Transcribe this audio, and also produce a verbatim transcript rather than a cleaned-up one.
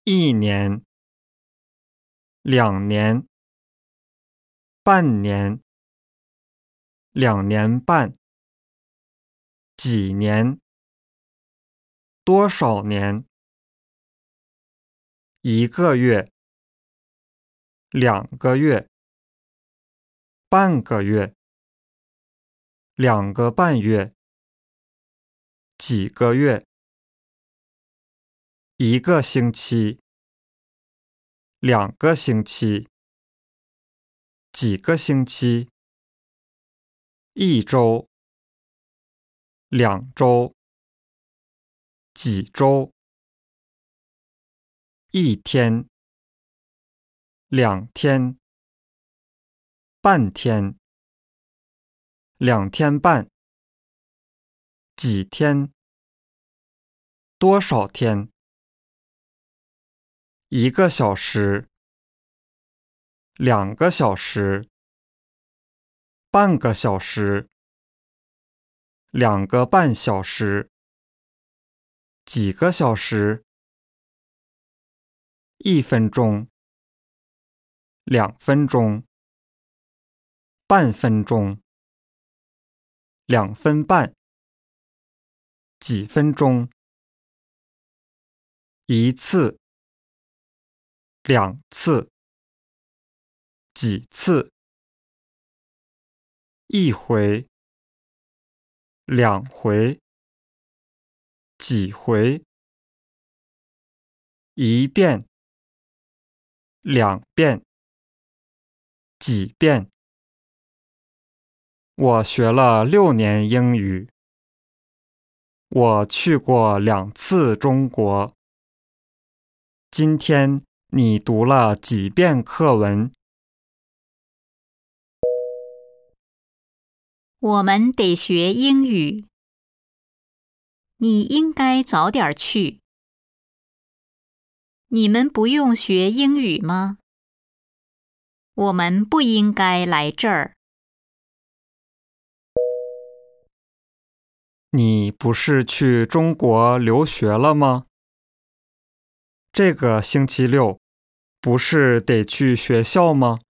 一年、两年、半年、两年半、几年、多少年、一个月、两个月、半个月、两个半月、几个月、一个星期、两个星期、几个星期、一周、两周、几周、一天、两天、半天、两天半、几天、多少天、一个小时、两个小时、半个小时、两个半小时、几个小时、一分钟、两分钟、半分钟、两分半、几分钟、一次、两次、几次、一回、两回、几回、一遍、两遍、几遍。我学了六年英语。我去过两次中国。今天你读了几遍课文？ 我们得学英语。你应该早点去。你们不用学英语吗？我们不应该来这儿。 你不是去中国留学了吗？这个星期六不是得去学校吗？